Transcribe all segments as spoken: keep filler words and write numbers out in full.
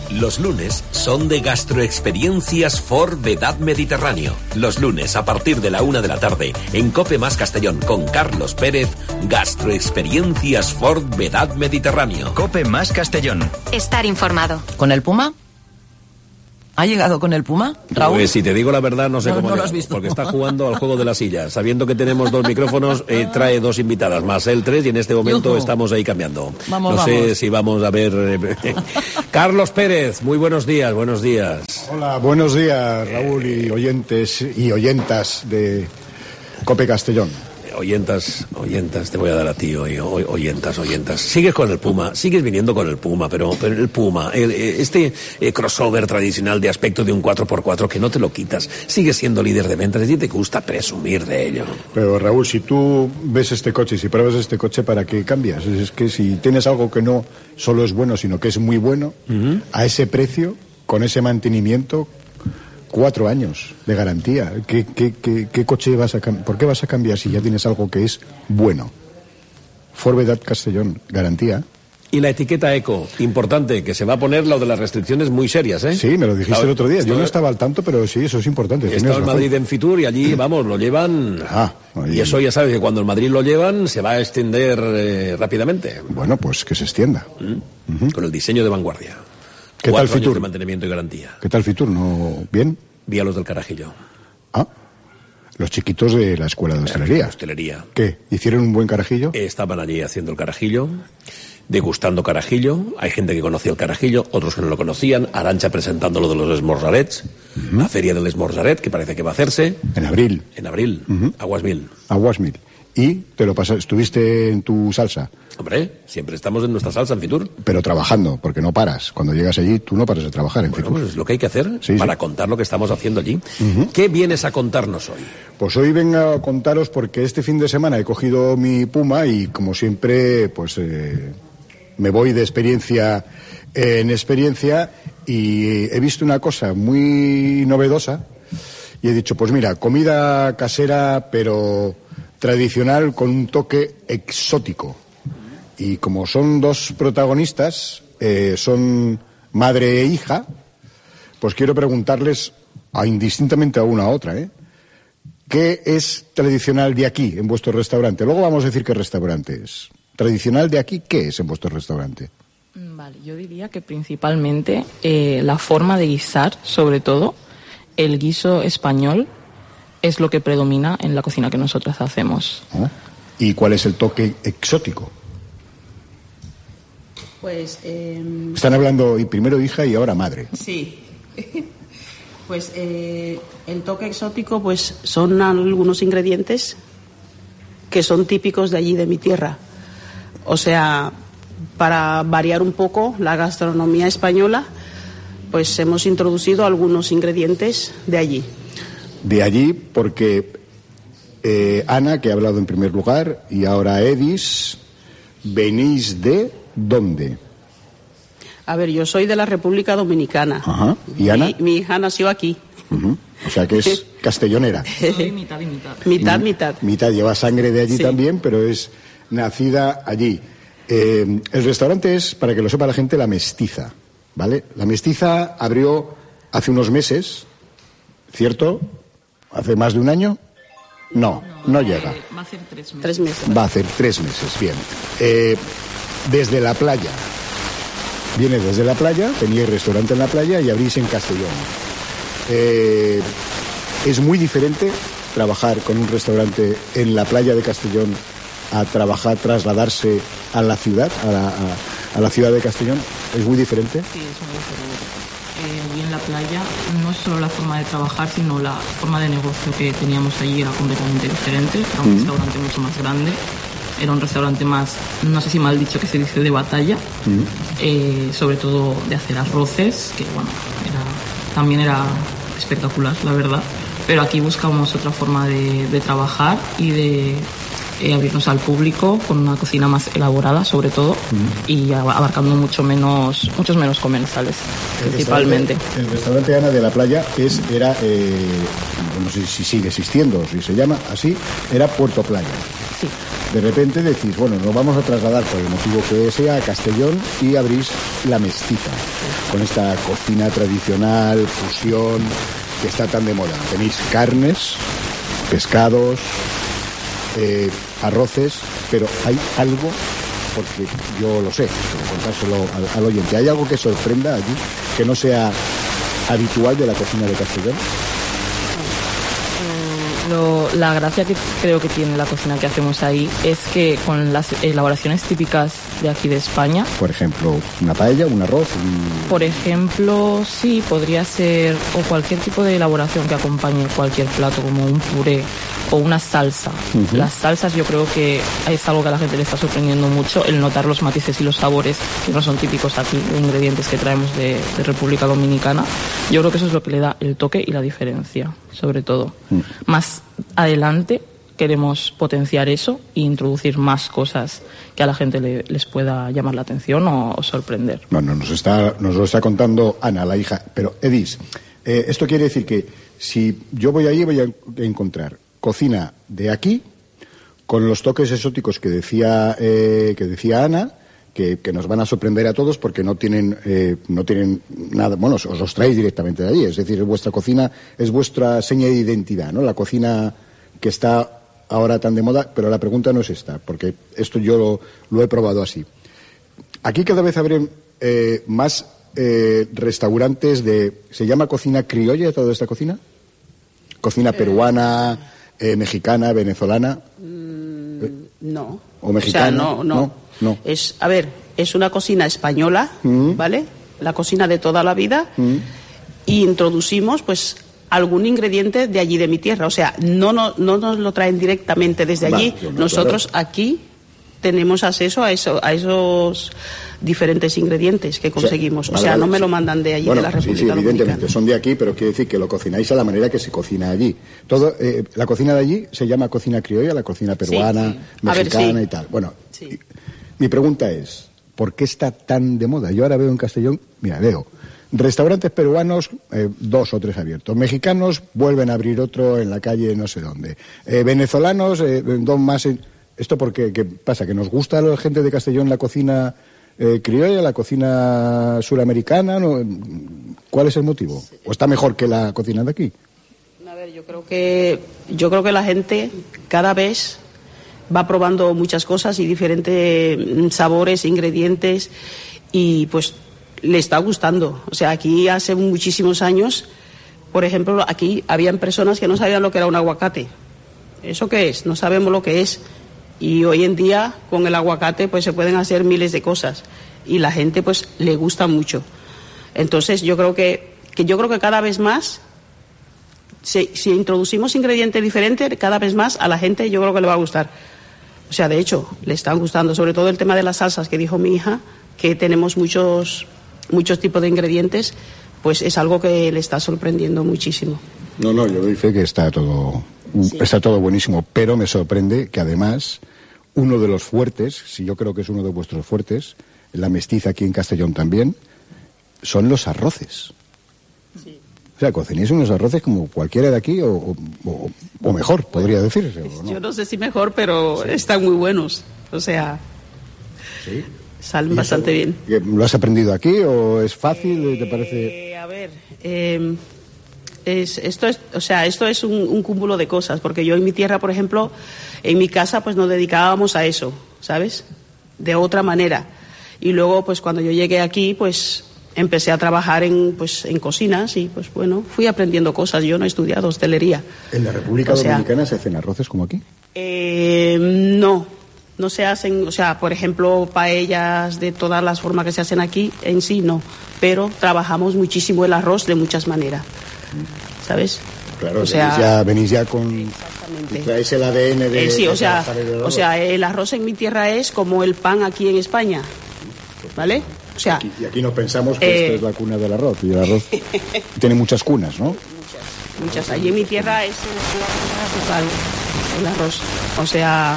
Los lunes son de Gastroexperiencias Ford Vedad Mediterráneo. Los lunes a partir de la una de la tarde en Cope Más Castellón con Carlos Pérez, Gastroexperiencias Ford Vedad Mediterráneo. Cope Más Castellón. Estar informado. ¿Con el Puma? ¿Ha llegado con el Puma, Raúl? Pues si te digo la verdad, no sé no, cómo no llega, lo has visto. Porque está jugando al juego de la silla. Sabiendo que tenemos dos micrófonos, eh, trae dos invitadas más, él tres, y en este momento Yujú. estamos ahí cambiando. Vamos, no sé vamos. si vamos a ver... Eh, Carlos Pérez, muy buenos días, buenos días. Hola, buenos días, Raúl, y oyentes y oyentas de Cope Castellón. Oyentas, oyentas, te voy a dar a ti hoy, hoy oyentas, oyentas. Sigues con el Puma, sigues viniendo con el Puma, pero, pero el Puma, el, este eh, crossover tradicional de aspecto de un cuatro por cuatro que no te lo quitas, sigues siendo líder de ventas y te gusta presumir de ello. Pero Raúl, si tú ves este coche y si pruebas este coche, ¿para qué cambias? Es que si tienes algo que no solo es bueno, sino que es muy bueno, uh-huh. a ese precio, con ese mantenimiento... Cuatro años de garantía. ¿Qué, qué, qué, qué coche vas a cambiar? ¿Por qué vas a cambiar si ya tienes algo que es bueno? Ford Vedad Castellón, garantía. Y la etiqueta eco, importante, que se va a poner lo de las restricciones muy serias, ¿eh? Sí, me lo dijiste estaba, el otro día. estaba, Yo no estaba al tanto, pero sí, eso es importante. Estaba en Madrid en Fitur y allí, vamos, lo llevan... Ah, y eso ya sabes que cuando en Madrid lo llevan se va a extender eh, rápidamente. Bueno, pues que se extienda. ¿Mm? Uh-huh. Con el diseño de vanguardia. ¿Qué Cuatro tal Fitur? De mantenimiento y garantía. ¿Qué tal Fitur? ¿No bien? Vi a los del Carajillo. Ah, los chiquitos de la escuela de hostelería. hostelería. ¿Qué? ¿Hicieron un buen carajillo? Estaban allí haciendo el carajillo, degustando carajillo. Hay gente que conocía el carajillo, otros que no lo conocían. Arantxa presentando lo de los esmorzarets, uh-huh. la feria del esmorzaret, que parece que va a hacerse. En abril. En abril, uh-huh. Aguas Mil. Aguas Mil. ¿Y te lo pasaste? ¿Estuviste en tu salsa? Hombre, siempre estamos en nuestra salsa en Fitur. Pero trabajando, porque no paras. Cuando llegas allí, tú no paras de trabajar en bueno, Fitur. Pues es lo que hay que hacer sí, para sí. contar lo que estamos haciendo allí. Uh-huh. ¿Qué vienes a contarnos hoy? Pues hoy vengo a contaros porque este fin de semana he cogido mi Puma y, como siempre, pues eh, me voy de experiencia en experiencia y he visto una cosa muy novedosa y he dicho, pues mira, comida casera, pero... tradicional con un toque exótico. Y como son dos protagonistas, eh, son madre e hija, pues quiero preguntarles a, indistintamente a una a otra, ¿eh? ¿Qué es tradicional de aquí en vuestro restaurante? Luego vamos a decir qué restaurante es. ¿Tradicional de aquí qué es en vuestro restaurante? Vale, yo diría que principalmente eh, la forma de guisar, sobre todo, el guiso español, es lo que predomina en la cocina que nosotros hacemos. ¿Y cuál es el toque exótico? Pues... Eh... Están hablando primero hija y ahora madre. Sí. Pues eh, el toque exótico pues son algunos ingredientes que son típicos de allí, de mi tierra. O sea, para variar un poco la gastronomía española, pues hemos introducido algunos ingredientes de allí. De allí porque eh, Ana, que ha hablado en primer lugar, y ahora Edis, venís de ¿dónde? A ver, yo soy de la República Dominicana. Ajá. ¿Y Ana? Mi, mi hija nació aquí. Uh-huh. O sea que es castellonera. Soy mitad y mitad. Mitad, mitad. Mitad, lleva sangre de allí sí. también, pero es nacida allí. Eh, el restaurante es, para que lo sepa la gente, La Mestiza, ¿vale? La Mestiza abrió hace unos meses, ¿cierto? ¿Hace más de un año? No, no, no llega. Va a hacer tres meses. Tres meses. Va a hacer tres meses, bien. Eh, desde la playa. Viene desde la playa, teníais restaurante en la playa y abrís en Castellón. Eh, es muy diferente trabajar con un restaurante en la playa de Castellón a trabajar, trasladarse a la ciudad, a la, a, a la ciudad de Castellón. ¿Es muy diferente? Sí, es muy diferente. Eh, allí en la playa no es solo la forma de trabajar, sino la forma de negocio que teníamos allí era completamente diferente. Era un mm. restaurante mucho más grande. Era un restaurante más, no sé si mal dicho que se dice, de batalla, mm. eh, sobre todo de hacer arroces, que bueno, era, también era espectacular, la verdad. Pero aquí buscamos otra forma de, de trabajar y de eh, abrirnos al público con una cocina más elaborada, sobre todo, mm. y abarcando mucho menos, muchos menos comensales, el principalmente. Restaurante, el restaurante Ana de la Playa es, era, eh, no sé si sigue existiendo o si se llama así, era Puerto Playa. Sí. de repente decís, bueno, nos vamos a trasladar por el motivo que sea a Castellón y abrís La Mestiza, con esta cocina tradicional, fusión, que está tan de moda. Tenéis carnes, pescados, eh, arroces, pero hay algo, porque yo lo sé, pero contárselo al, al oyente, ¿hay algo que sorprenda allí, que no sea habitual de la cocina de Castellón? Lo, la gracia que creo que tiene la cocina que hacemos ahí es que con las elaboraciones típicas de aquí de España... Por ejemplo, una paella, un arroz... Un... Por ejemplo, sí, podría ser o cualquier tipo de elaboración que acompañe cualquier plato, como un puré o una salsa. Uh-huh. Las salsas yo creo que es algo que a la gente le está sorprendiendo mucho, el notar los matices y los sabores que no son típicos aquí, de ingredientes que traemos de, de República Dominicana. Yo creo que eso es lo que le da el toque y la diferencia, sobre todo. Uh-huh. Más adelante queremos potenciar eso e introducir más cosas que a la gente le, les pueda llamar la atención o, o sorprender. Bueno, nos está, nos lo está contando Ana, la hija. Pero, Edis, eh, esto quiere decir que si yo voy allí voy a encontrar cocina de aquí, con los toques exóticos que decía, eh, que decía Ana, que, que nos van a sorprender a todos porque no tienen, eh, no tienen nada, bueno, os los traéis directamente de allí, es decir, vuestra cocina es vuestra seña de identidad, ¿no? La cocina que está ahora tan de moda, pero la pregunta no es esta, porque esto yo lo, lo he probado así. Aquí cada vez habrá eh, más eh, restaurantes de... ¿Se llama cocina criolla toda esta cocina? ¿Cocina peruana, eh, mexicana, venezolana? Mm, no. ¿O mexicana? O sea, no, no. no, no. Es, a ver, es una cocina española, mm. ¿vale? La cocina de toda la vida. Mm. Y introducimos, pues, algún ingrediente de allí, de mi tierra. O sea, no, no, no nos lo traen directamente desde allí. Vale, no, Nosotros claro. aquí tenemos acceso a, eso, a esos diferentes ingredientes que conseguimos. O sea, vale, o sea vale, no me sí. lo mandan de allí, bueno, de la República sí, sí, evidentemente, Dominicana. Son de aquí, pero quiere decir que lo cocináis a la manera que se cocina allí. Todo, eh, la cocina de allí se llama cocina criolla, la cocina peruana, sí, sí. mexicana ver, sí. y tal. Bueno, sí. mi pregunta es, ¿por qué está tan de moda? Yo ahora veo en Castellón, mira, veo restaurantes peruanos, eh, dos o tres abiertos. Mexicanos vuelven a abrir otro en la calle no sé dónde. Eh, venezolanos, eh, dos más... En... ¿Esto por qué? ¿Qué pasa? ¿Que nos gusta a la gente de Castellón la cocina eh, criolla, la cocina suramericana? ¿No? ¿Cuál es el motivo? ¿O está mejor que la cocina de aquí? A ver, yo creo que yo creo que la gente cada vez va probando muchas cosas y diferentes sabores, ingredientes, y pues le está gustando. O sea, aquí hace muchísimos años, por ejemplo, aquí habían personas que no sabían lo que era un aguacate. ¿Eso qué es? No sabemos lo que es. Y hoy en día, con el aguacate, pues se pueden hacer miles de cosas. Y la gente, pues, le gusta mucho. Entonces, yo creo que, que yo creo que cada vez más, si, si introducimos ingredientes diferentes, cada vez más a la gente yo creo que le va a gustar. O sea, de hecho, le están gustando, sobre todo el tema de las salsas que dijo mi hija, que tenemos muchos, muchos tipos de ingredientes, pues es algo que le está sorprendiendo muchísimo. No, no, yo doy fe que está todo, sí. está todo buenísimo, pero me sorprende que además uno de los fuertes, si yo creo que es uno de vuestros fuertes, La Mestiza aquí en Castellón también, son los arroces. Sí. O sea, cocináis unos arroces como cualquiera de aquí o, o, o mejor, podría decirse. ¿O no? Yo no sé si mejor, pero sí. están muy buenos. O sea, ¿sí? salen bastante bien. ¿Lo has aprendido aquí o es fácil? Eh, ¿Te parece? A ver, eh, es, esto es, o sea, esto es un, un cúmulo de cosas, porque yo en mi tierra, por ejemplo, en mi casa, pues nos dedicábamos a eso, ¿sabes? De otra manera. Y luego, pues cuando yo llegué aquí, pues empecé a trabajar en, pues, en cocinas y, pues bueno, fui aprendiendo cosas. Yo no he estudiado hostelería. ¿En la República o sea, Dominicana se hacen arroces como aquí? Eh, no, no se hacen, o sea, por ejemplo, paellas de todas las formas que se hacen aquí, en sí no. Pero trabajamos muchísimo el arroz de muchas maneras, ¿sabes? Claro, o sea, venís, ya, venís ya con... Exactamente. Traes el A D N de... Eh, sí, de o sea, o sea, el arroz en mi tierra es como el pan aquí en España, ¿vale? O sea, aquí, y aquí nos pensamos que eh, esta es la cuna del arroz, y el arroz tiene muchas cunas, ¿no? Muchas, muchas. Allí en mi tierra es el, el arroz. O sea,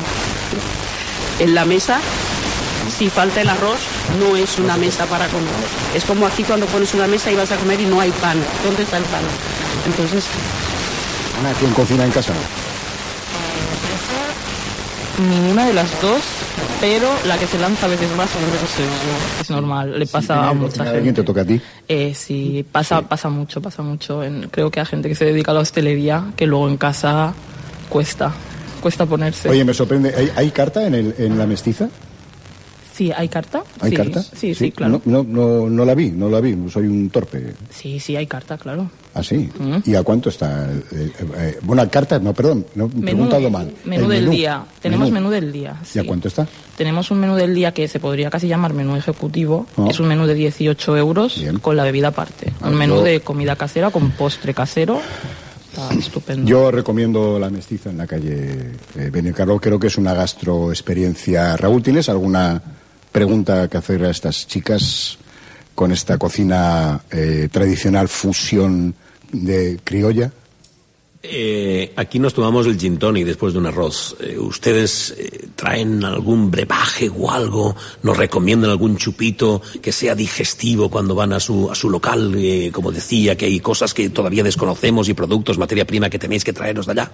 en la mesa, si falta el arroz, no es una mesa para comer. Es como aquí cuando pones una mesa y vas a comer y no hay pan. ¿Dónde está el pan? Entonces... Ana, ¿quién cocina en casa? Ninguna de las dos, pero la que se lanza a veces más, a veces es, es normal, le pasa sí, a mucha gente. ¿Alguien te toca a ti? Eh, sí, pasa, sí. pasa mucho, pasa mucho. En, creo que a gente que se dedica a la hostelería, que luego en casa cuesta, cuesta ponerse. Oye, me sorprende, ¿hay, hay carta en, el, en la mestiza? Sí, ¿hay carta? ¿Hay sí, carta? Sí, sí, sí, claro. No, no, no, no la vi, no la vi, soy un torpe. Sí, sí, hay carta, claro. ¿Ah, sí? ¿Mm? ¿Y a cuánto está? Eh, eh, bueno, carta, no, perdón, no he preguntado mal. Menú el del menú. día. Tenemos menú. menú del día. Sí. ¿Y a cuánto está? Tenemos un menú del día que se podría casi llamar menú ejecutivo. Oh. Es un menú de dieciocho euros Bien. con la bebida aparte. Ah, un menú yo... de comida casera con postre casero. Está estupendo. Yo recomiendo la mestiza en la calle eh, Benicarló. Creo que es una gastroexperiencia. Raúl, ¿tienes alguna pregunta que hacer a estas chicas con esta cocina eh, tradicional fusión de criolla? Eh, aquí nos tomamos el gin tonic después de un arroz. Eh, ¿Ustedes eh, traen algún brebaje o algo? ¿Nos recomiendan algún chupito que sea digestivo cuando van a su, a su local? Eh, como decía, que hay cosas que todavía desconocemos y productos, materia prima que tenéis que traeros de allá.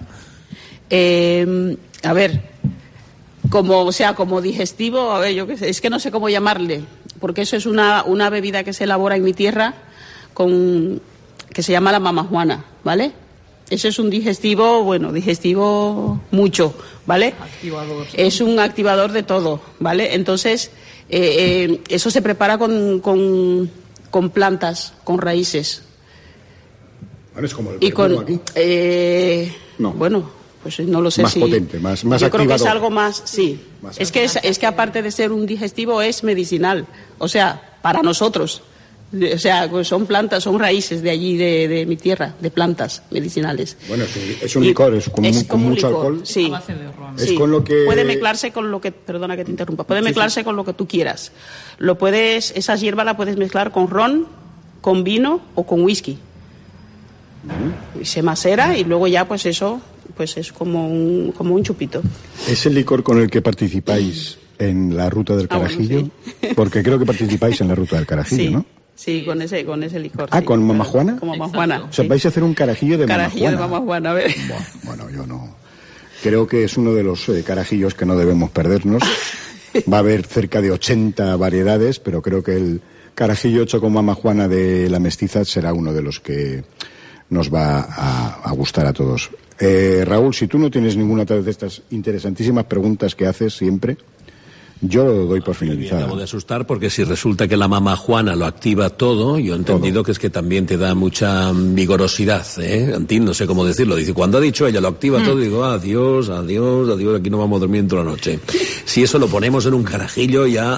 Eh, a ver, como, o sea, como digestivo, a ver, yo qué sé, es que no sé cómo llamarle, porque eso es una, una bebida que se elabora en mi tierra con, que se llama la mamajuana, ¿vale? Ese es un digestivo, bueno, digestivo mucho, ¿vale? Activador. Es un activador de todo, ¿vale? Entonces, eh, eh, eso se prepara con, con, con plantas, con raíces. Bueno, es como el y con, aquí. Eh, no. Bueno, pues no lo sé más si... Más potente, más, más Yo activador. creo que es algo más, sí. Más es, que es, es que aparte de ser un digestivo es medicinal, o sea, para nosotros. O sea, pues son plantas, son raíces de allí, de, de mi tierra, de plantas medicinales. Bueno, es un, es un licor, es con, es con mucho licor, alcohol. Sí. A base de ron. Es sí. con lo que... Puede mezclarse con lo que, perdona que te interrumpa, puede mezclarse sí, sí. con lo que tú quieras. Lo puedes, esa hierba la puedes mezclar con ron, con vino o con whisky. Uh-huh. Y se macera y luego ya pues eso, pues es como un, como un chupito. ¿Es el licor con el que participáis en la Ruta del Carajillo? Ah, bueno, sí. Porque creo que participáis en la Ruta del Carajillo, sí. ¿no? Sí, con ese, con ese licor. Ah, sí, ¿con mamajuana? Con mamajuana. O sea, vais a hacer un carajillo de carajillo mamajuana. de mamajuana, a ver. Bueno, bueno, yo no. Creo que es uno de los eh, carajillos que no debemos perdernos. Va a haber cerca de ochenta variedades, pero creo que el carajillo hecho con mamajuana de la mestiza será uno de los que nos va a, a gustar a todos. Eh, Raúl, si tú no tienes ninguna de estas interesantísimas preguntas que haces siempre, yo lo doy por finalizado. Me acabo de asustar porque si resulta que la mamajuana lo activa todo, yo he entendido todo. Que es que también te da mucha vigorosidad, ¿eh? Antín, no sé cómo decirlo. Dice, cuando ha dicho ella lo activa mm. todo, digo, adiós, adiós, adiós, aquí no vamos a dormir toda la noche. Si eso lo ponemos en un carajillo ya...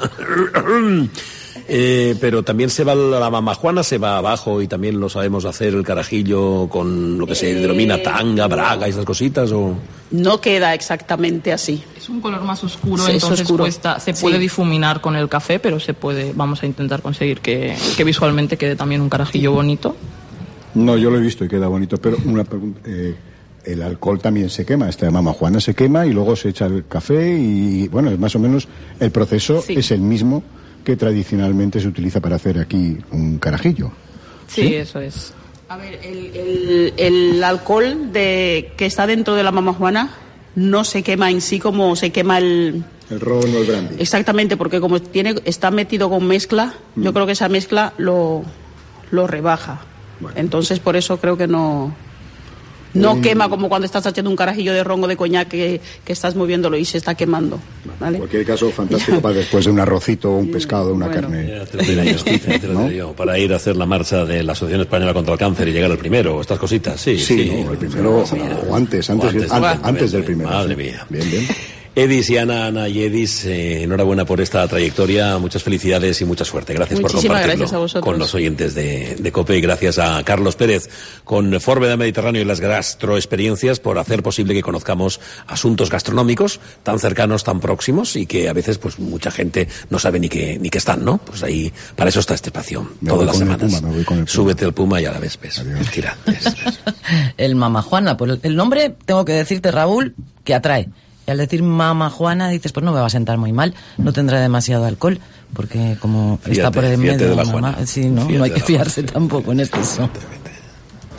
Eh, pero también se va la mamajuana, se va abajo y también lo sabemos hacer el carajillo con lo que se eh, denomina tanga, braga y esas cositas o... No queda exactamente así. Es un color más oscuro, sí, entonces oscuro. Cuesta, se puede sí. difuminar con el café, pero se puede, vamos a intentar conseguir que, que visualmente quede también un carajillo bonito. No, yo lo he visto y queda bonito, pero una pregunta... Eh... El alcohol también se quema, esta mamajuana se quema y luego se echa el café y, bueno, es más o menos el proceso sí. es el mismo que tradicionalmente se utiliza para hacer aquí un carajillo. Sí, ¿sí? Eso es. A ver, el, el, el alcohol de, que está dentro de la mamajuana no se quema en sí como se quema el... El ron o el brandy. Exactamente, porque como tiene está metido con mezcla, mm. yo creo que esa mezcla lo, lo rebaja. Bueno. Entonces, por eso creo que no... No un... quema como cuando estás haciendo un carajillo de ron o de coñac que, que estás moviéndolo y se está quemando. ¿Vale? En cualquier caso, fantástico para después de un arrocito, un pescado, una bueno. carne. Ya te lo diré yo, te lo diré yo, para ir a hacer la marcha de la Asociación Española contra el Cáncer y llegar al primero, estas cositas, sí. Sí, sí no, el primero, o, o antes, antes, o antes, antes, antes del primero. Madre sí. mía. Bien, bien. Edis y Ana, Ana y Edis, eh, enhorabuena por esta trayectoria, muchas felicidades y mucha suerte. Gracias Muchísimas por compartirlo con los oyentes de, de COPE y gracias a Carlos Pérez con Forbeda Mediterráneo y las gastroexperiencias por hacer posible que conozcamos asuntos gastronómicos tan cercanos, tan próximos y que a veces pues mucha gente no sabe ni que ni que están, ¿no? Pues ahí, para eso está este espacio, me todas las semanas. El Puma, me voy con el Puma. Súbete el Puma y a la vez, ves. Tira, ves, ves. El mamajuana, por el, el nombre tengo que decirte, Raúl, que atrae. Y al decir mamajuana dices, pues no me va a sentar muy mal, no tendrá demasiado alcohol, porque como fíjate, está por el medio de la mamá, Juana. sí, no, no hay que fiarse tampoco en este eso.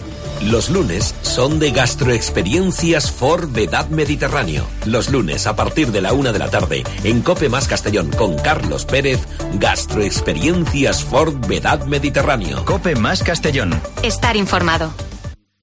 Los lunes son de Gastroexperiencias Ford Vedad Mediterráneo. Los lunes a partir de la una de la tarde en Cope Más Castellón con Carlos Pérez, Gastroexperiencias Ford Vedad Mediterráneo. Cope Más Castellón. Estar informado.